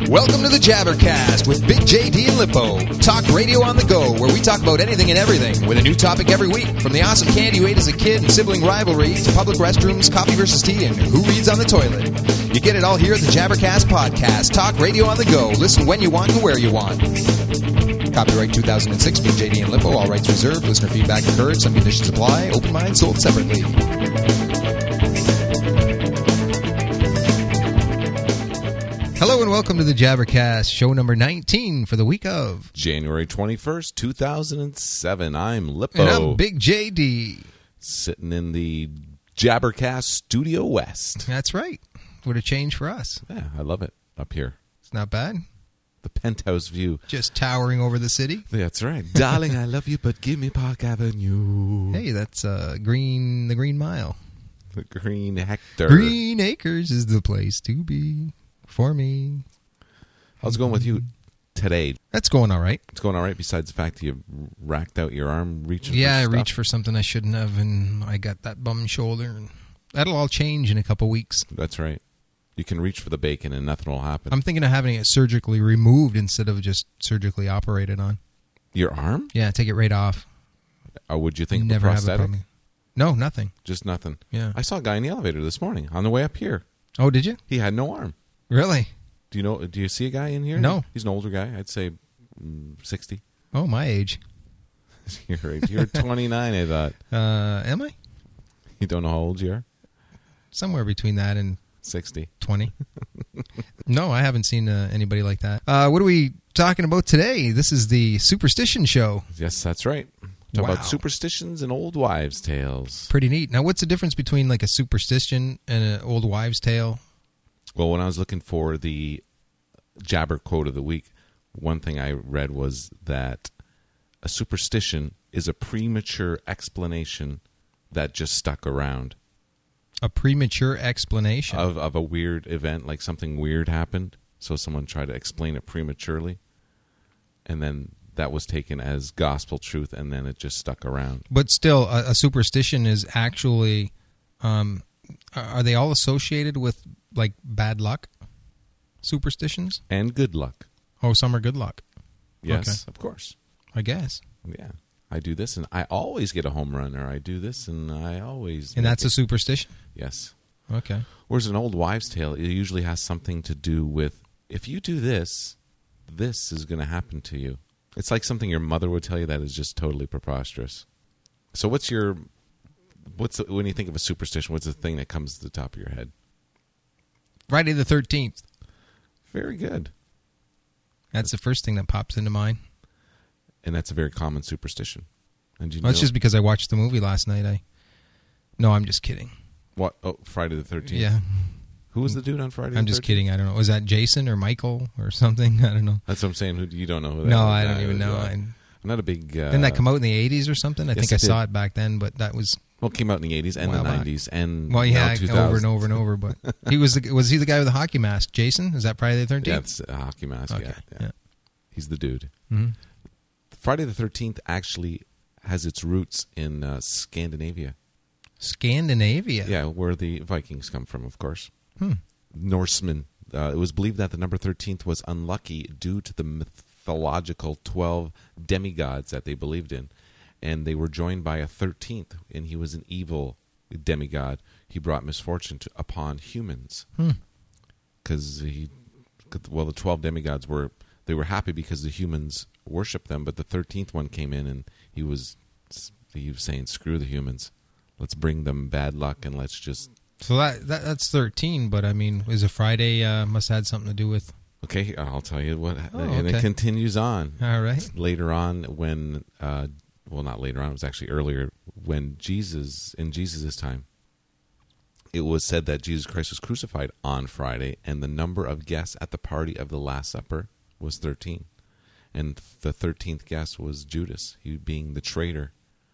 Welcome to the Jabbercast with Big JD and Lippo. Talk radio on the go, where we talk about anything and everything with a new topic every week. From the awesome candy you ate as a kid and sibling rivalry to public restrooms, coffee versus tea, and who reads on the toilet. You get it all here at the Jabbercast Podcast. Talk radio on the go. Listen when you want and where you want. Copyright 2006, Big JD and Lippo. All rights reserved. Listener feedback encouraged. Some conditions apply. Open mind sold separately. Hello and welcome to the Jabbercast, show number 19 for the week of January 21st, 2007. I'm Lippo. And I'm Big JD. Sitting in the Jabbercast Studio West. That's right. What a change for us. Yeah, I love it up here. It's not bad. The penthouse view. Just towering over the city. That's right. Darling, I love you, but give me Park Avenue. Hey, that's the Green Mile. The Green Hectare. Green Acres is the place to be. For me. How's it going with you today? That's going all right. It's going all right, besides the fact that you racked out your arm reaching for stuff. I reached for something I shouldn't have, and I got that bum shoulder. And that'll all change in a couple weeks. That's right. You can reach for the bacon and nothing will happen. I'm thinking of having it surgically removed instead of just surgically operated on. Your arm? Yeah, take it right off. Would you think Never of a have a prosthetic? problem. No, nothing. Just nothing. Yeah. I saw a guy in the elevator this morning on the way up here. Oh, did you? He had no arm. Really? Do you see a guy in here? No. He's an older guy. I'd say 60. Oh, my age. You're 29, I thought. Am I? You don't know how old you are? Somewhere between that and 60. 20. No, I haven't seen anybody like that. What are we talking about today? This is the Superstition Show. Yes, that's right. Talk about superstitions and old wives' tales. Pretty neat. Now, what's the difference between like a superstition and an old wives' tale? Well, when I was looking for the Jabber quote of the week, one thing I read was that a superstition is a premature explanation that just stuck around. A premature explanation? Of a weird event, like something weird happened, so someone tried to explain it prematurely, and then that was taken as gospel truth, and then it just stuck around. But still, a superstition is actually... are they all associated with like bad luck superstitions? And good luck. Oh, some are good luck. Yes, okay. Of course. I guess. Yeah. I do this and I always get a home run, or I do this and I always... And that's a superstition? Yes. Okay. Whereas an old wives' tale, it usually has something to do with, if you do this, this is going to happen to you. It's like something your mother would tell you that is just totally preposterous. So when you think of a superstition, what's the thing that comes to the top of your head? Friday the 13th. Very good. That's the first thing that pops into mind. And that's a very common superstition. And That's just because I watched the movie last night. No, I'm just kidding. What? Oh, Friday the 13th? Yeah. Who was the dude on Friday the 13th? I'm just kidding. I don't know. Was that Jason or Michael or something? I don't know. That's what I'm saying. You don't know who that is. No, I don't even know. I'm not a big... Didn't that come out in the 80s or something? I think I saw it back then, but that was... Well, it came out in the 80s and the 90s and well, yeah, 2000s. over and over and over. But was he the guy with the hockey mask? Jason? Is that Friday the 13th? Yeah, it's a hockey mask. Okay. Yeah. He's the dude. Mm-hmm. Friday the 13th actually has its roots in Scandinavia. Scandinavia? Yeah, where the Vikings come from, of course. Norsemen. It was believed that the number 13th was unlucky due to the mythological 12 demigods that they believed in. And they were joined by a 13th, and he was an evil demigod. He brought misfortune upon humans. Because the 12 demigods were happy because the humans worshiped them, but the 13th one came in and he was saying, screw the humans. Let's bring them bad luck and let's just... So that's 13, but I mean, is a Friday must have had something to do with... Okay, I'll tell you what. And it continues on. All right. Later on when... well, not later on, it was actually earlier, when in Jesus' time, it was said that Jesus Christ was crucified on Friday, and the number of guests at the party of the Last Supper was 13. And the 13th guest was Judas, he being the traitor.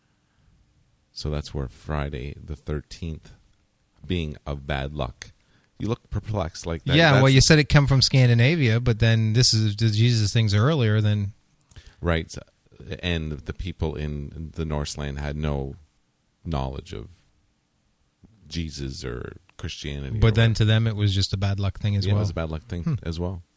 So that's where Friday the 13th, being of bad luck. You look perplexed like that. Yeah, well, you said it come from Scandinavia, but then the Jesus things earlier, then... Right. And the people in the Norseland had no knowledge of Jesus or Christianity. But then to them it was just a bad luck thing as well. Yeah, it was a bad luck thing as well.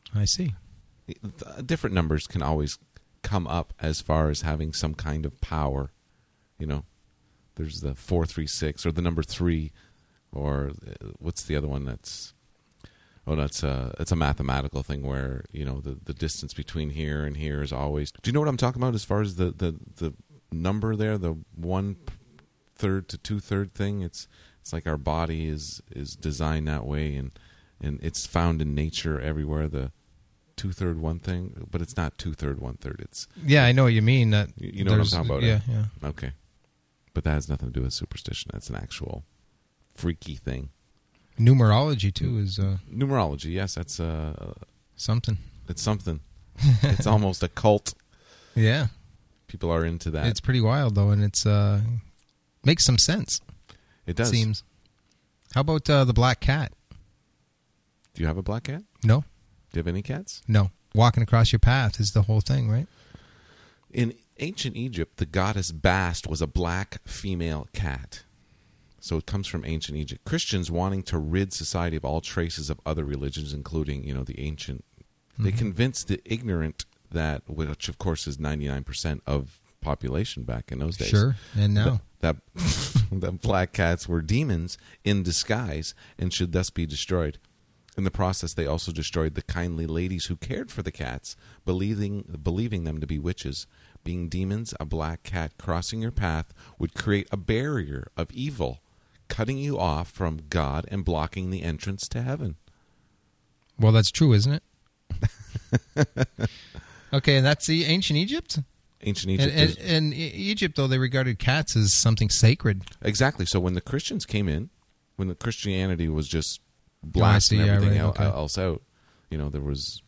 I see. Different numbers can always come up as far as having some kind of power. You know, there's the 436 or the number 3, or what's the other one that's... Oh, it's a mathematical thing where, you know, the distance between here and here is always... Do you know what I'm talking about as far as the number there, the 1/3 to 2/3 thing? It's like our body is designed that way, and it's found in nature everywhere, the 2/3 one thing, but it's not 2/3 1/3. It's... Yeah, I know what you mean. That you know what I'm talking about? Yeah, eh? yeah. Okay. But that has nothing to do with superstition. That's an actual freaky thing. Numerology, too, is... Numerology, yes, that's... something. It's something. It's almost a cult. Yeah. People are into that. It's pretty wild, though, and it's makes some sense. It does. It seems. How about the black cat? Do you have a black cat? No. Do you have any cats? No. Walking across your path is the whole thing, right? In ancient Egypt, the goddess Bast was a black female cat. So it comes from ancient Egypt. Christians wanting to rid society of all traces of other religions, including, you know, the ancient. They convinced the ignorant that, which of course is 99% of population back in those days. Sure, and now. That black cats were demons in disguise and should thus be destroyed. In the process, they also destroyed the kindly ladies who cared for the cats, believing them to be witches. Being demons, a black cat crossing your path would create a barrier of evil, cutting you off from God and blocking the entrance to heaven. Well, that's true, isn't it? Okay, and that's the ancient Egypt? Ancient Egypt. And Egypt, though, they regarded cats as something sacred. Exactly. So when the Christians came in, when the Christianity was just blasting everything else out, you know, there was...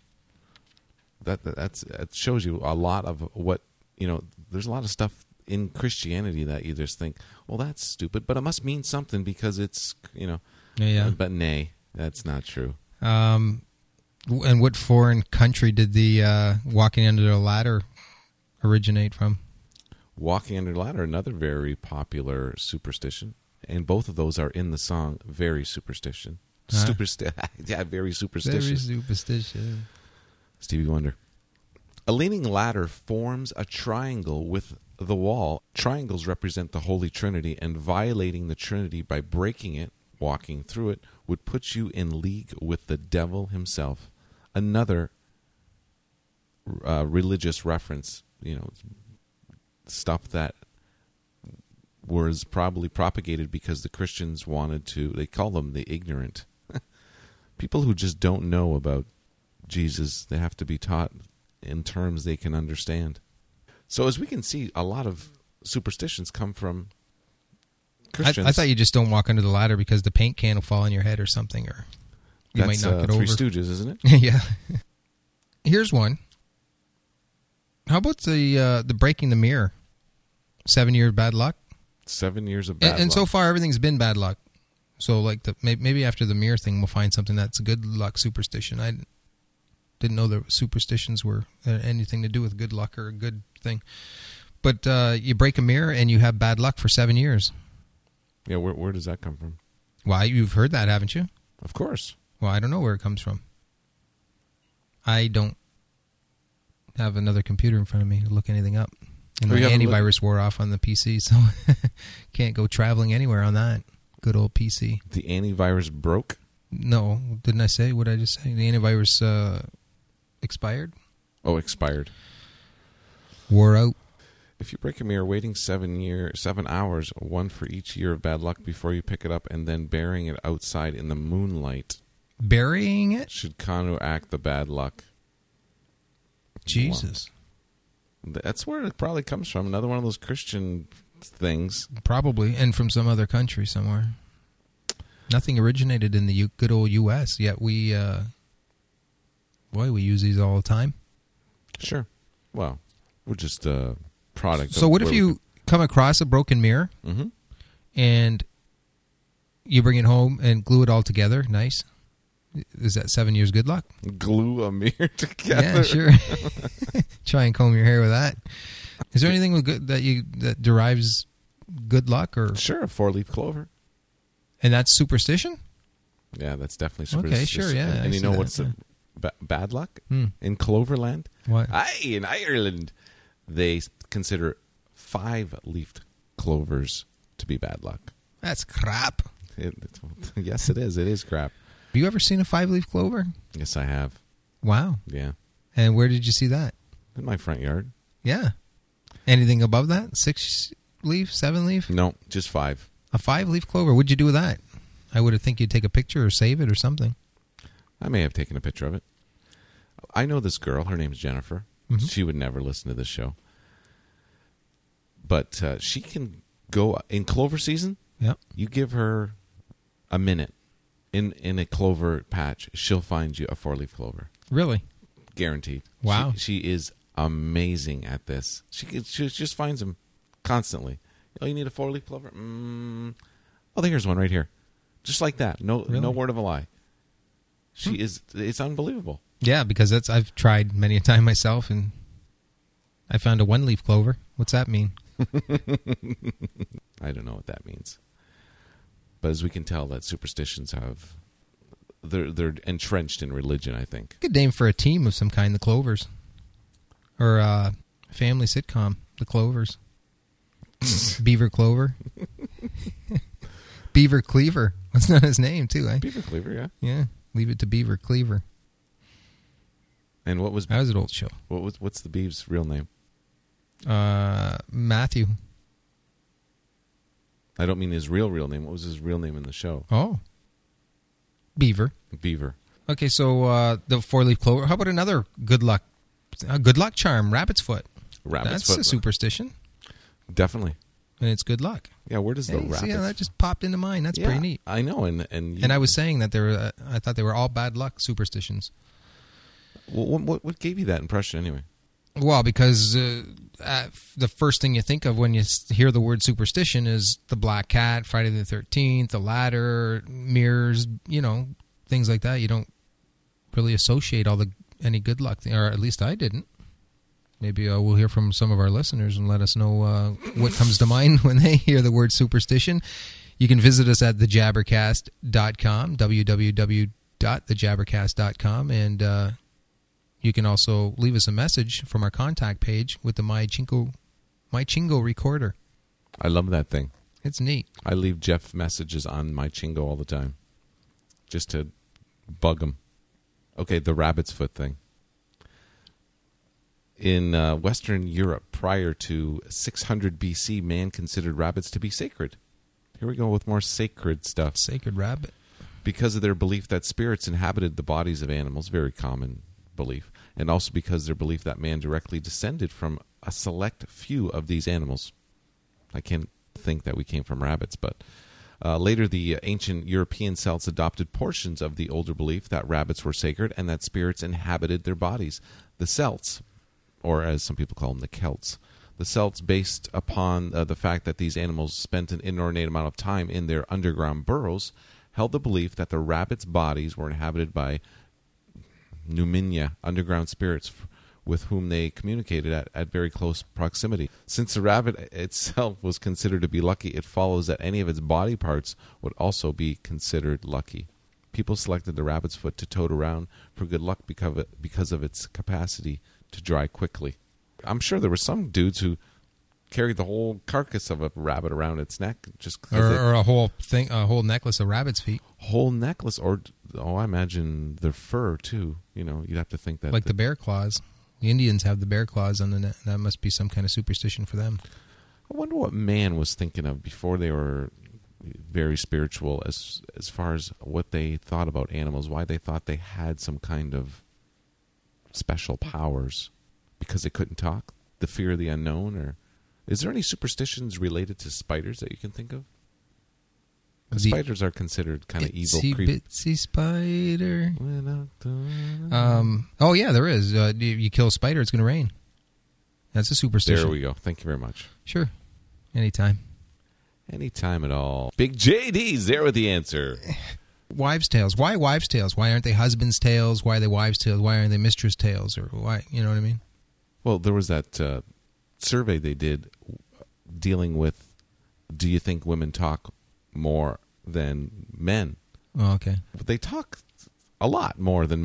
That shows you a lot of what, you know, there's a lot of stuff in Christianity that you just think, well, that's stupid, but it must mean something because it's, you know. Yeah. But nay, that's not true. And what foreign country did the walking under the ladder originate from? Walking under the ladder, another very popular superstition. And both of those are in the song Very Superstition. Yeah, very superstitious. Very superstitious. Stevie Wonder. A leaning ladder forms a triangle with the wall. Triangles represent the Holy Trinity, and violating the Trinity by breaking it, walking through it, would put you in league with the devil himself. Another religious reference, you know, stuff that was probably propagated because the Christians wanted to, they call them the ignorant. People who just don't know about Jesus, they have to be taught in terms they can understand. So as we can see, a lot of superstitions come from Christians. I thought you just don't walk under the ladder because the paint can will fall on your head or something, or you might knock it over. Three Stooges, isn't it? Yeah. Here's one. How about the breaking the mirror? 7 years bad luck? 7 years of bad luck. And so far, everything's been bad luck. So, like, maybe after the mirror thing, we'll find something that's a good luck superstition. I didn't know that superstitions were anything to do with good luck or a good thing. But you break a mirror and you have bad luck for 7 years. Yeah, where does that come from? Well, you've heard that, haven't you? Of course. Well, I don't know where it comes from. I don't have another computer in front of me to look anything up. And my antivirus wore off on the PC, so can't go traveling anywhere on that. Good old PC. The antivirus broke? No, didn't I say? What did I just say? The antivirus expired? Oh, expired. Wore out. If you break a mirror, waiting 7 hours, one for each year of bad luck before you pick it up, and then burying it outside in the moonlight. Burying it? Should counteract the bad luck. Jesus. Wow. That's where it probably comes from. Another one of those Christian things. Probably, and from some other country somewhere. Nothing originated in the good old U.S., yet we use these all the time. Sure. Well, we're just a product. So what if you come across a broken mirror and you bring it home and glue it all together? Nice. Is that 7 years good luck? Glue a mirror together? Yeah, sure. Try and comb your hair with that. Is there anything with that derives good luck? Or sure, a 4-leaf clover. And that's superstition? Yeah, that's definitely superstition. Okay, sure, yeah. And you know bad luck in Cloverland. What? Aye, in Ireland, they consider 5-leafed clovers to be bad luck. That's crap. Yes, it is. It is crap. Have you ever seen a 5-leaf clover? Yes, I have. Wow. Yeah. And where did you see that? In my front yard. Yeah. Anything above that? 6-leaf, 7-leaf? No, just 5. A 5-leaf clover. What'd you do with that? I would have think you'd take a picture or save it or something. I may have taken a picture of it. I know this girl. Her name's Jennifer. Mm-hmm. She would never listen to this show. But she can go in clover season. Yep. You give her a minute in a clover patch, she'll find you a 4-leaf clover. Really? Guaranteed. Wow. She is amazing at this. She just finds them constantly. Oh, you need a 4-leaf clover? Oh, here's one right here. Just like that. No word of a lie. She is. It's unbelievable. Yeah, because I've tried many a time myself, and I found a 1-leaf clover. What's that mean? I don't know what that means. But as we can tell, that superstitions have... They're entrenched in religion, I think. Good name for a team of some kind, the Clovers. Or a family sitcom, the Clovers. Beaver Clover. Beaver Cleaver. That's not his name, too, eh? Beaver Cleaver, yeah. Yeah. Leave it to Beaver Cleaver. And what was... That was an old show. What's the Beav's real name? Matthew. I don't mean his real name. What was his real name in the show? Oh. Beaver. Beaver. Okay, so the 4-leaf clover. How about another good luck charm, rabbit's foot? Rabbit's foot. That's foot. a superstition. Definitely. And it's good luck. Yeah, where does the rabbit... Yeah, that just popped into mind. That's pretty neat. I know, and I was saying that I thought they were all bad luck superstitions. What gave you that impression anyway? Well, because the first thing you think of when you hear the word superstition is the black cat, Friday the 13th, the ladder, mirrors, things like that. You don't really associate any good luck, or at least I didn't. Maybe we'll hear from some of our listeners and let us know what comes to mind when they hear the word superstition. You can visit us at thejabbercast.com, www.thejabbercast.com, and you can also leave us a message from our contact page with the My Chingo recorder. I love that thing. It's neat. I leave Jeff messages on my Chingo all the time, just to bug him. Okay, the rabbit's foot thing. In Western Europe, prior to 600 BC, man considered rabbits to be sacred. Here we go with more sacred stuff. Sacred rabbit. Because of their belief that spirits inhabited the bodies of animals, very common belief, and also because their belief that man directly descended from a select few of these animals. I can't think that we came from rabbits, but later the ancient European Celts adopted portions of the older belief that rabbits were sacred and that spirits inhabited their bodies. The Celts, or as some people call them, the Celts. The Celts, based upon the fact that these animals spent an inordinate amount of time in their underground burrows, held the belief that the rabbits' bodies were inhabited by Numinia, underground spirits with whom they communicated at very close proximity. Since the rabbit itself was considered to be lucky, it follows that any of its body parts would also be considered lucky. People selected the rabbit's foot to tote around for good luck because of its capacity to dry quickly. I'm sure there were some dudes who carried the whole carcass of a rabbit around its neck, or a whole necklace of rabbit's feet. Whole necklace, or I imagine the fur too. You'd have to think that, like the bear claws. The Indians have the bear claws on the neck. That must be some kind of superstition for them. I wonder what man was thinking of before they were very spiritual, as far as what they thought about animals, why they thought they had some kind of special powers because they couldn't talk, the fear of the unknown, or is there any superstitions related to spiders that you can think of? Because spiders are considered kind of evil creatures. Bitsy spider. Oh yeah, there is. You kill a spider, it's going to rain. That's a superstition. There we go. Thank you very much. Sure, anytime. Anytime at all. Big JD's there with the answer. Wives' tales. Why wives' tales? Why aren't they husbands' tales? Why are they wives' tales? Why aren't they mistress' tales? Or why? You know what I mean? Well, there was that survey they did dealing with, do you think women talk more than men? Oh, okay. But they talk a lot more than men.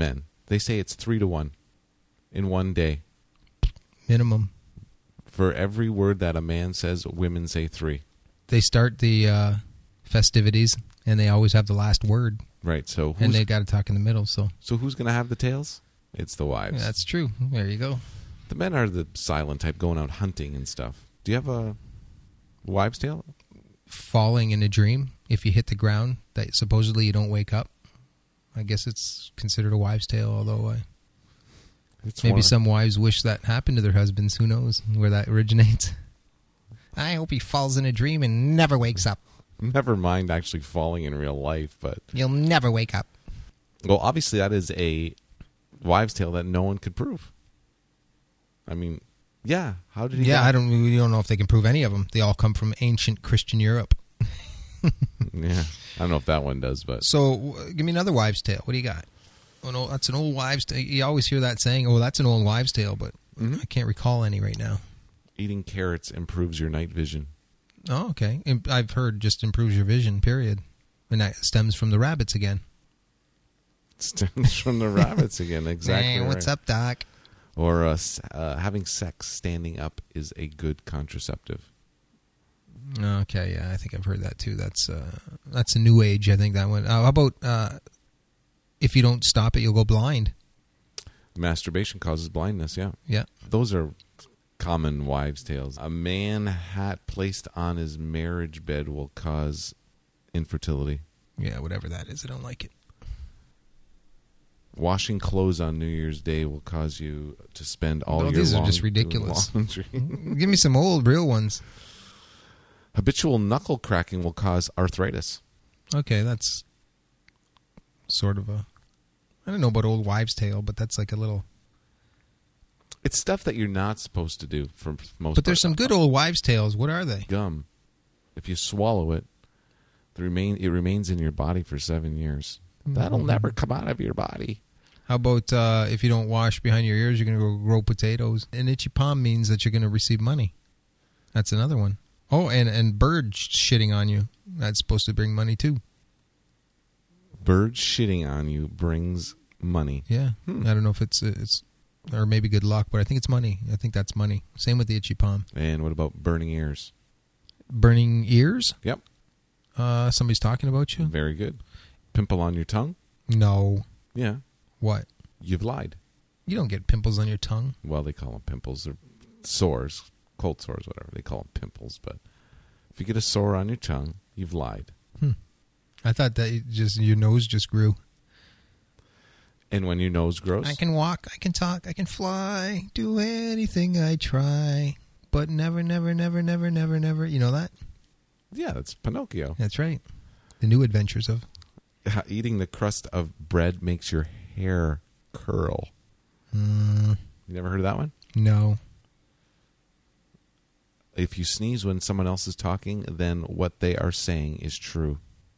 They say it's 3-1 in one day. Minimum. For every word that a man says, women say 3. They start the festivities, and they always have the last word. Right. So And they got to talk in the middle. So who's going to have the tails? It's the wives. yeah, that's true. There you go. The men are the silent type, going out hunting and stuff. Do you have a wives' tale? Falling in a dream. If you hit the ground, that supposedly you don't wake up. I guess it's considered a wives' tale, although maybe some wives wish that happened to their husbands. Who knows where that originates? I hope he falls in a dream and never wakes up. Never mind actually falling in real life, but You'll never wake up. well, obviously that is a wives' tale that no one could prove. I mean, yeah. How did he? Yeah, die? we don't know if they can prove any of them. They all come from ancient Christian Europe. Yeah, I don't know if that one does, but So, give me another wives' tale. What do you got? Oh no, that's an old wives' tale. You always hear that saying, "Oh, that's an old wives' tale," but I can't recall any right now. eating carrots improves your night vision. Oh, okay. I've heard just improves your vision. Period. And that stems from the rabbits again. Stems from the rabbits again. Exactly. Hey, what's right. up, Doc? Or having sex standing up is a good contraceptive. Okay, yeah, I think I've heard that too. That's a new age. I think that one. How about if you don't stop it, you'll go blind? Masturbation causes blindness. Yeah. Yeah. Those are common wives' tales. A man hat placed on his marriage bed will cause infertility. Yeah, whatever that is. I don't like it. Washing clothes on New Year's Day will cause you to spend all your these are just ridiculous. laundry. Give me some old, real ones. Habitual knuckle cracking will cause arthritis. Okay, that's sort of a... I don't know about old wives' tale, but that's like a little... It's stuff that you're not supposed to do for most. But there's part. some good old wives' tales. What are they? Gum. If you swallow it, it remains in your body for 7 years. That'll never come out of your body. How about if you don't wash behind your ears, you're going to go grow potatoes? An itchy palm means that you're going to receive money. That's another one. Oh, and birds shitting on you. That's supposed to bring money too. Birds shitting on you brings money. Yeah. I don't know if it's or maybe good luck, but I think it's money. I think that's money. Same with the itchy palm. And what about burning ears? Burning ears? Yep. Somebody's talking about you? Very good. Pimple on your tongue? No. Yeah. What? You've lied. You don't get pimples on your tongue. Well, they call them pimples or sores, cold sores, whatever. They call them pimples. But if you get a sore on your tongue, you've lied. I thought that your nose just grew. And when your nose grows, I can walk, I can talk, I can fly, do anything I try, but never, never, never, never, never, never. You know that? yeah, that's Pinocchio. That's right. The New Adventures of... Eating the crust of bread makes your hair curl. Mm, You never heard of that one? no. If you sneeze when someone else is talking, then what they are saying is true.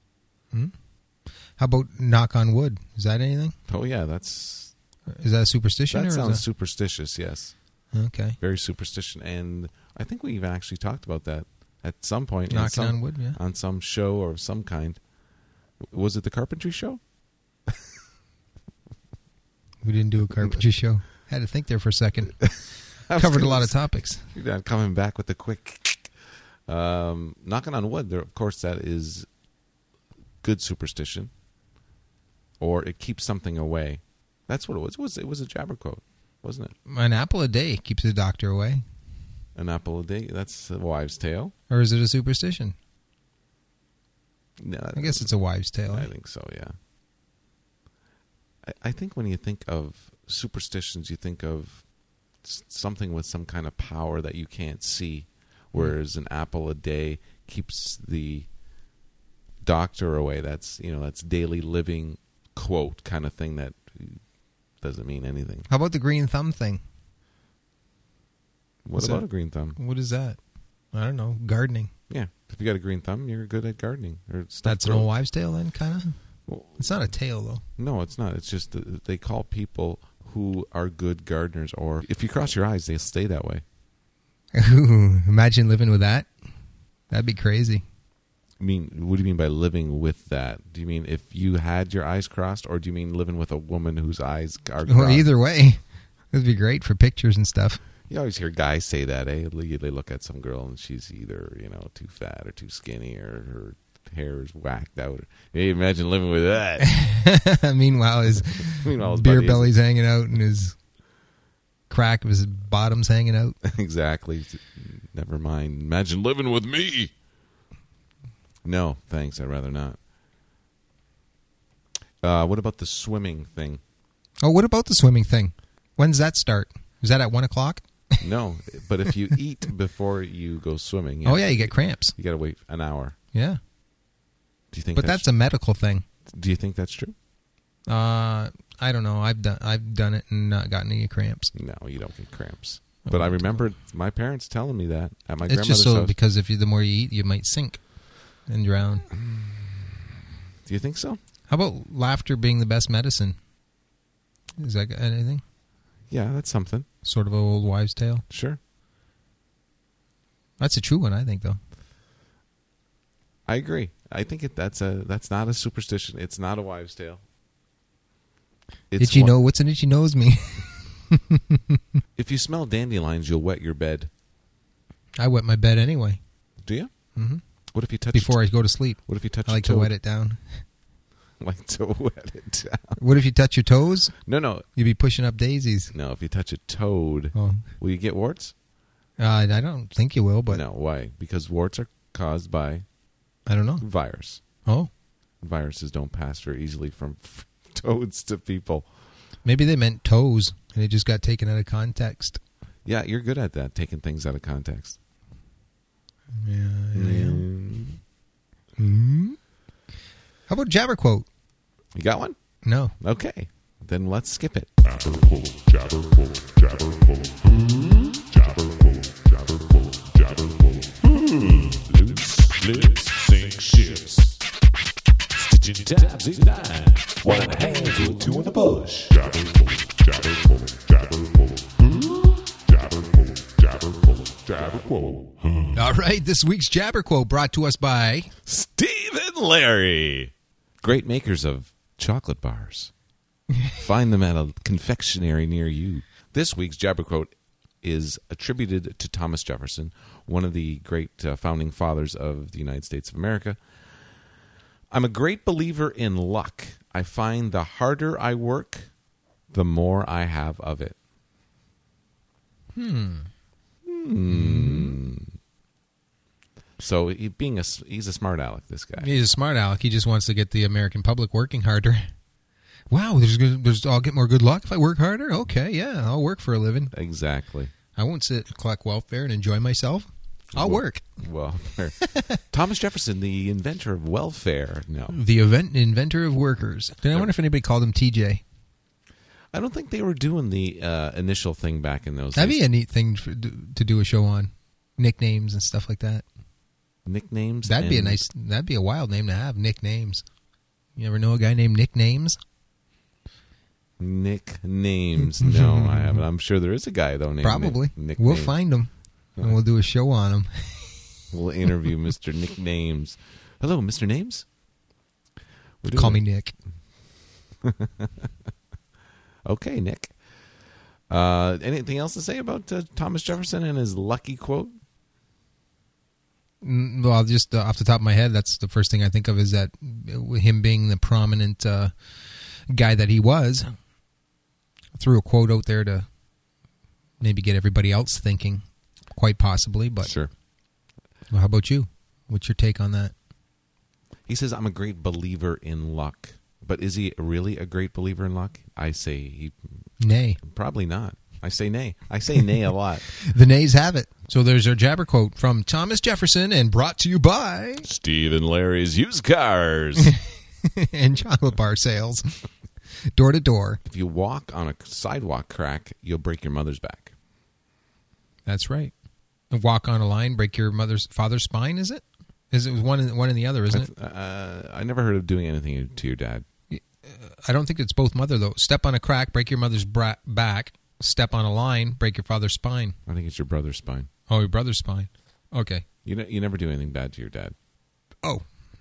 How about knock on wood? Is that anything? Oh, yeah, Is that a superstition? that or sounds is superstitious, yes. that... Okay. Very superstition. And I think we even actually talked about that at some point. Knocking on wood, yeah. On some show or some kind. Was it the Carpentry Show? We didn't do a carpentry show. Had to think there for a second. Covered a lot of topics. Yeah, coming back with the quick knocking on wood. There, of course, that is good superstition, or it keeps something away. That's what it was. It was a jabber quote, wasn't it? An apple a day keeps the doctor away. An apple a day. That's a wives' tale. Or is it a superstition? No, I guess it's a wives' tale. I think so. Yeah. I think when you think of superstitions, you think of something with some kind of power that you can't see, whereas an apple a day keeps the doctor away. That's daily living quote kind of thing that doesn't mean anything. How about the green thumb thing? What Is about that- a green thumb? What is that? I don't know. Gardening. Yeah, if you got a green thumb, you're good at gardening. Or stuff That's an grows. old wives' tale then, kind of? Well, It's not a tale, though. no, it's not. It's just that they call people who are good gardeners, or if you cross your eyes, they'll stay that way. Ooh, imagine living with that. That'd be crazy. I mean, what do you mean by living with that? Do you mean if you had your eyes crossed, or do you mean living with a woman whose eyes are crossed? Well, either way, it'd be great for pictures and stuff. You always hear guys say that, eh? They look at some girl and she's either, too fat or too skinny, or her hair is whacked out. Hey, imagine living with that. Meanwhile, his beer belly's hanging out and his crack of his bottom's hanging out. Exactly. Never mind. Imagine living with me. No, thanks. I'd rather not. What about the swimming thing? Oh, what about the swimming thing? When does that start? Is that at 1 o'clock? No, but if you eat before you go swimming, you get cramps. You got to wait an hour. Yeah. Do you think? But that's a medical thing. Do you think that's true? I don't know. I've done it and not gotten any cramps. No, you don't get cramps. But I remember my parents telling me that at my grandmother's house. It's just so because the more you eat, you might sink and drown. Do you think so? How about laughter being the best medicine? Is that anything? Yeah, that's something. Sort of an old wives' tale. Sure. That's a true one, I think, though. I agree. I think that's not a superstition. It's not a wives' tale. Itchy nose. What's an itchy nose mean? If you smell dandelions, you'll wet your bed. I wet my bed anyway. Do you? Mm-hmm. What if you touch before I go to sleep? What if you touch? I like to wet it down. Like to wet it down. What if you touch your toes? No. You'd be pushing up daisies. No, if you touch a toad, will you get warts? I don't think you will, but no. Why? Because warts are caused by I don't know virus. Oh, viruses don't pass very easily from toads to people. Maybe they meant toes, and it just got taken out of context. Yeah, you're good at that, taking things out of context. Yeah, I am. Mm-hmm. How about Jabber Quote? You got one? No. Okay. Then let's skip it. Jabber Quote, Jabber Quote, Jabber Quote. Jabber Quote, Jabber Quote, Jabber Quote. Loose lips sink ships. Stitching tabs in 9. 1 in the hands with 2 in the bush. Jabber Quote, Jabber Quote, Jabber Quote. Jabber Quote, Jabber Quote, Jabber Quote. All right, this week's Jabber Quote brought to us by Steve and Larry. Great makers of chocolate bars. Find them at a confectionery near you. This week's Jabber Quote is attributed to Thomas Jefferson, one of the great founding fathers of the United States of America. I'm a great believer in luck. I find the harder I work, the more I have of it. So he's a smart aleck, this guy. He's a smart aleck. He just wants to get the American public working harder. Wow, I'll get more good luck if I work harder? Okay, yeah, I'll work for a living. Exactly. I won't sit and collect welfare and enjoy myself. I'll work. Welfare. Thomas Jefferson, the inventor of welfare. No. The inventor of workers. I wonder if anybody called him TJ. I don't think they were doing the initial thing back in those days. That'd be a neat thing to do a show on. Nicknames and stuff like that. Nicknames? That'd be a wild name to have, nicknames. You ever know a guy named Nicknames? Nicknames. No, I haven't. I'm sure there is a guy, though, named Probably. Nicknames. We'll find him, and we'll do a show on him. We'll interview Mr. Nicknames. Hello, Mr. Names? Call me Nick. Okay, Nick. Anything else to say about Thomas Jefferson and his lucky quote? Well, just off the top of my head, that's the first thing I think of is that him being the prominent guy that he was, threw a quote out there to maybe get everybody else thinking, quite possibly. But sure. Well, how about you? What's your take on that? He says, I'm a great believer in luck. But is he really a great believer in luck? I say nay. Probably not. I say nay. I say nay a lot. The nays have it. So there's our Jabber Quote from Thomas Jefferson and brought to you by Steve and Larry's Used Cars and chocolate bar sales. Door to door. If you walk on a sidewalk crack, you'll break your mother's back. That's right. Walk on a line, break your father's spine, is it? Is it one and the other, isn't it? I never heard of doing anything to your dad. I don't think it's both mother, though. Step on a crack, break your mother's back. Step on a line, break your father's spine. I think it's your brother's spine. Oh, your brother's spine. Okay. You never do anything bad to your dad. Oh,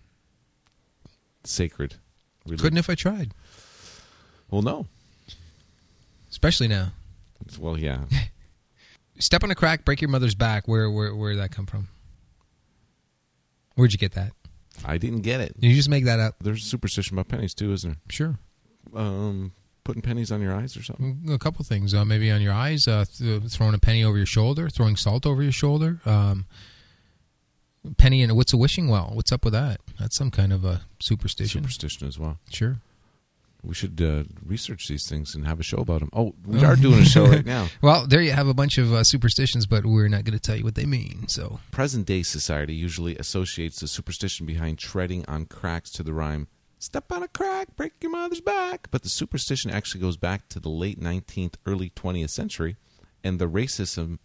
sacred. Really. couldn't if I tried. Well, no. Especially now. Well, yeah. Step on a crack, break your mother's back. Where did that come from? Where'd you get that? I didn't get it. Did you just make that up? There's a superstition about pennies, too, isn't Sure. there? Putting pennies on your eyes or something? A couple things. Maybe on your eyes, throwing a penny over your shoulder, throwing salt over your shoulder. Penny in what's a wishing well? What's up with that? That's some kind of a superstition. Superstition as well. Sure. We should research these things and have a show about them. Oh, we are doing a show right now. Well, there you have a bunch of superstitions, but we're not going to tell you what they mean. So, Present-day society usually associates the superstition behind treading on cracks to the rhyme, step on a crack, break your mother's back. But the superstition actually goes back to the late 19th, early 20th century, and the racism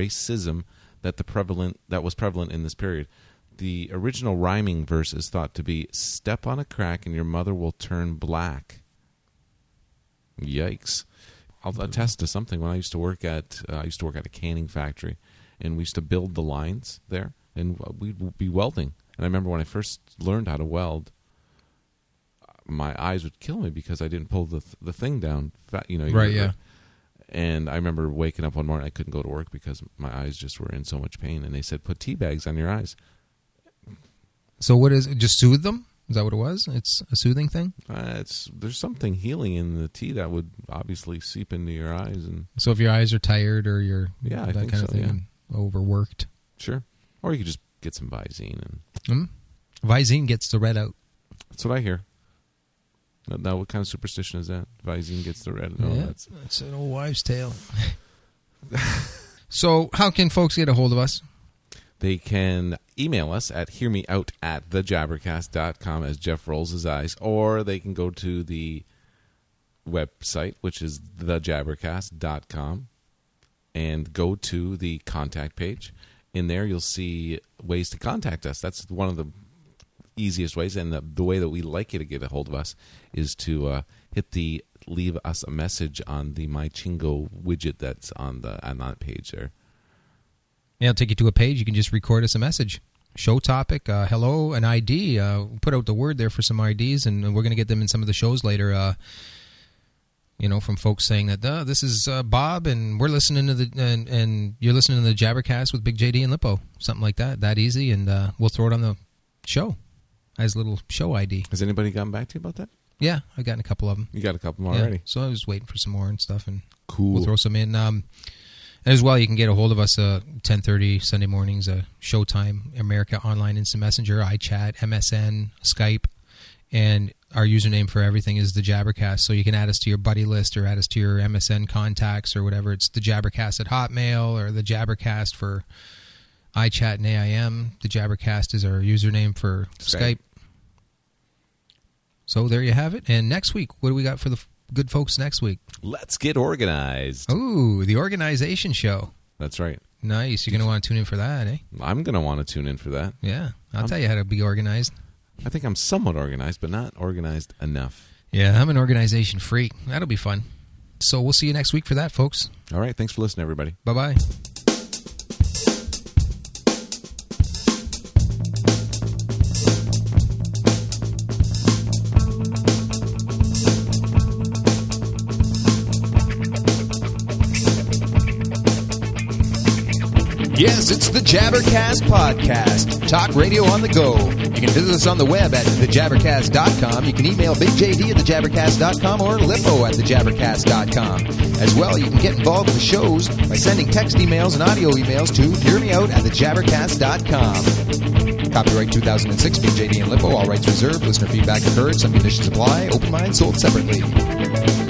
that was prevalent in this period. The original rhyming verse is thought to be, step on a crack and your mother will turn black. Yikes. I'll attest to something. When I used to work at a canning factory, and we used to build the lines there, and we'd be welding. And I remember when I first learned how to weld, my eyes would kill me because I didn't pull the thing down. right, yeah. And I remember waking up one morning, I couldn't go to work because my eyes just were in so much pain. And they said, put tea bags on your eyes. So what is it? Just soothe them? Is that what it was? It's a soothing thing? There's something healing in the tea that would obviously seep into your eyes. And So if your eyes are tired or you're I that think kind of so, thing, yeah. and overworked. Sure. Or you could just get some Visine. And Visine gets the red out. that's what I hear. Now, what kind of superstition is that? Visine gets the red. No, that's an old wives' tale. So how can folks get a hold of us? They can email us at hearmeout@thejabbercast.com as Jeff rolls his eyes, or they can go to the website, which is thejabbercast.com, and go to the contact page. In there, you'll see ways to contact us. That's one of the easiest ways, and the way that we like you to get a hold of us is to leave us a message on the My Chingo widget that's on that page there. Yeah, it'll take you to a page. You can just record us a message. Show topic, hello, an ID. Put out the word there for some IDs, and we're going to get them in some of the shows later. From folks saying that this is Bob, and we're listening to and you're listening to the Jabbercast with Big JD and Lippo, something like that. That easy, and we'll throw it on the show as a little show ID. Has anybody gotten back to you about that? Yeah, I've gotten a couple of them. You got a couple already. Yeah, so I was waiting for some more and stuff, and Cool. we'll throw some in. As well, you can get a hold of us 10:30 Sunday mornings, Showtime, America Online Instant Messenger, iChat, MSN, Skype, and our username for everything is the Jabbercast. So you can add us to your buddy list or add us to your MSN contacts or whatever. It's the Jabbercast at Hotmail or the Jabbercast for iChat and AIM. The Jabbercast is our username for Skype. So there you have it. And next week, what do we got for the good folks next week? Let's get organized. Ooh, the organization show. That's right. Nice. You're going to want to tune in for that, eh? I'm going to want to tune in for that. Yeah. I'll tell you how to be organized. I think I'm somewhat organized, but not organized enough. Yeah, I'm an organization freak. That'll be fun. So we'll see you next week for that, folks. All right. Thanks for listening, everybody. Bye-bye. Yes, it's the Jabbercast Podcast. Talk radio on the go. You can visit us on the web at thejabbercast.com. You can email BigJD at thejabbercast.com or Lippo at thejabbercast.com. As well, you can get involved with the shows by sending text emails and audio emails to hearmeout at thejabbercast.com. Copyright 2006, BigJD and Lippo. All rights reserved. Listener feedback encouraged. Some conditions apply. Open mind sold separately.